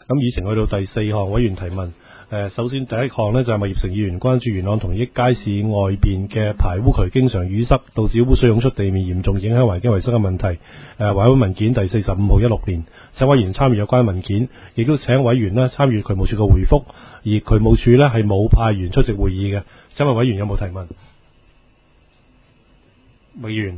咁議程去到第4項委員提問。首先第一項呢，就係麥業成議員關注元朗同益街市外邊嘅排污渠經常淤塞，導致污水湧出地面，嚴重影響環境衛生嘅問題。委員文件第45號16年，請委員參與有關文件，亦都請委員呢參與渠務署嘅回覆。而渠務署呢係冇派員出席會議嘅。請問委員有冇提問？麥議員。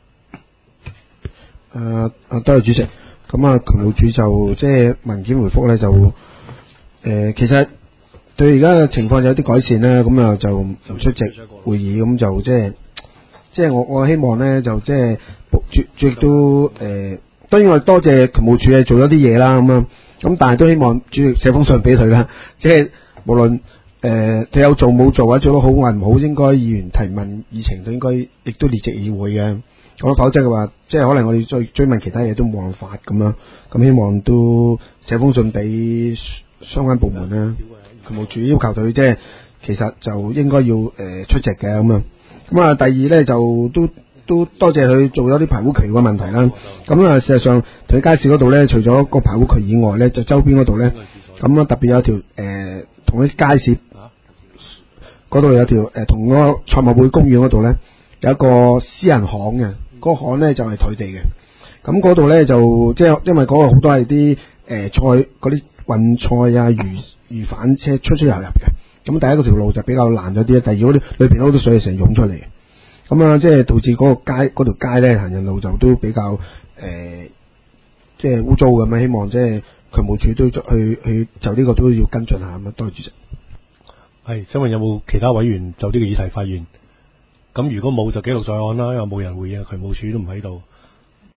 多謝主席。咁啊，渠務署就即係文件回覆呢，就其實對而家嘅情況有啲改善啦，咁啊就唔出席會議，咁就即係我希望呢，就即係亦都當然我多謝渠務署係做咗啲嘢啦，咁但係都希望主席寫封信俾佢啦，即係無論佢有做冇做或者做得好或唔好，應該議員提問議程都應該亦都列席議會嘅。咁否則嘅話，即係可能我哋再追問其他嘢都冇辦法咁樣。咁希望都寫封信俾相關部門啦，渠務署要求佢即係其實就應該要出席嘅咁樣。咁啊，第二咧就都多謝佢做咗啲排污渠嘅問題啦。咁啊，事實上佢街市嗰度咧，除咗個排污渠以外咧，就周邊嗰度咧，咁啊特別有一條同啲街市嗰度有條同嗰個賽馬會公園嗰度咧有一個私人巷嘅，嗰個巷咧就係佢哋嘅。咁嗰度咧就即係因為嗰個好多係啲菜嗰啲運菜啊魚販車出入嘅。咁第一嗰條路就比較難咗啲，第二嗰啲裏邊好多水成湧出嚟。咁啊，即係導致嗰條街咧行人路就都比較即係污糟咁樣。希望即係渠務署都去就呢個都要跟進下咁啊。多謝主席。 係，請問有冇其他委員就呢個議題發言？咁如果冇就記錄在案啦，因為冇人回應，渠務署都唔喺度。